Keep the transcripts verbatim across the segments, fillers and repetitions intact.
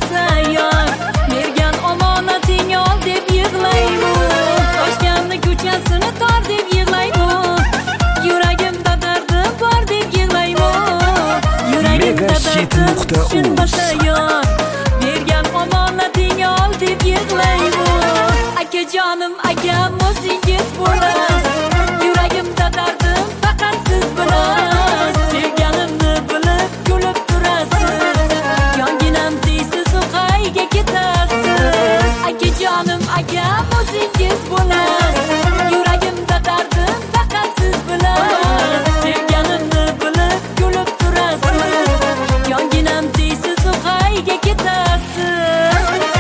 sunmasa yor, bergan omonating ol deb yig'laymu. Toshkentni ko'chasini tor deb yig'laymu. Yuragimda dardim bor deb yig'laymu. Yuragimda dardim sunmasa yor, bergan omonating ol deb yig'laymu. Akajonim, akam o'zingiz bo'lasiz. Yuragimda dardim faqat siz bilasiz. Sevganimni bilib kulib turasiz. Yonginam deysiz, qayga ketasiz. Akajonim, akam o'zingiz bo'lasiz. Yuragimda dardim faqat siz bilasiz. Sevganimni bilib kulib turasiz. Yonginam deysiz, qayga ketasiz.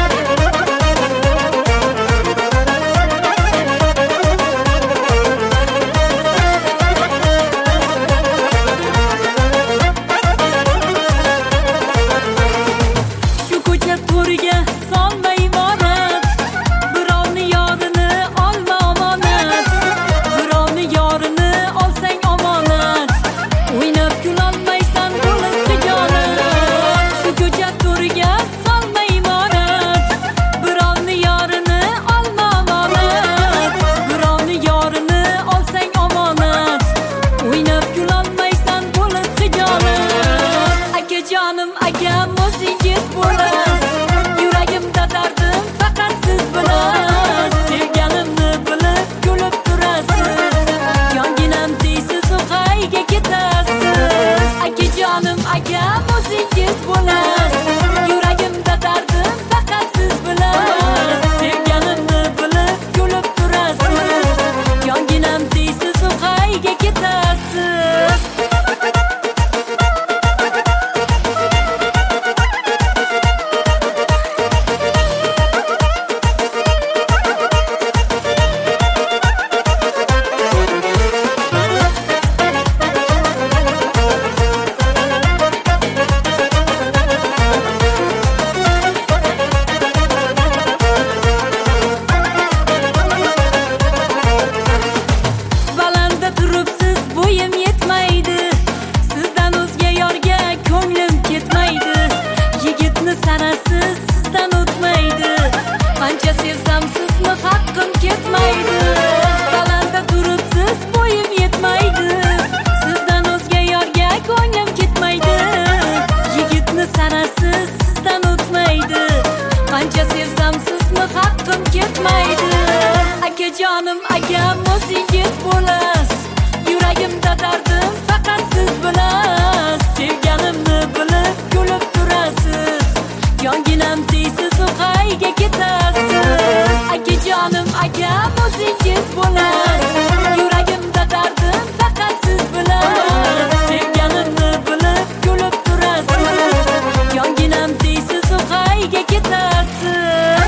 Akajonim, akam o'zingiz bo'lasiz. Yuragimda dardim faqat siz bilasiz. Sevganimni bilib kulib turasiz. Yonginam deysiz, qayga ketasiz. Akajonim, akam o'zingiz bo'lasiz. Yuragimda dardim faqat siz bilasiz. Sevganimni bilib kulib turasiz. Yonginam deysiz, qayga ketasiz. Sanasiz sizdan o'tmaydi. Qancha sevsam sizni haqqim ketmaydi. Balandda turibsiz, bo'yim yetmaydi. Sizdan o'zga yorga ko'nglim ketmaydi. Yigitni sanasiz sizdan o'tmaydi. Qancha sevsam sizni haqqim ketmaydi. Akajonim, akam o'zingiz bo'lasiz. Yuragimda dardim faqat siz bilasiz. Sevganimni bilib kulib turasiz. Yonginam deysiz, qayga ketasiz. Akajonim, akam o'zingiz bo'lasiz. Yuragimda dardim faqat siz bilasiz. Sevganimni bilib kulib turasiz. Yonginam deysiz, qayga ketasiz.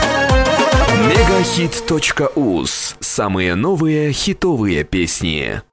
мегахит точка уз. Самые новые хитовые песни.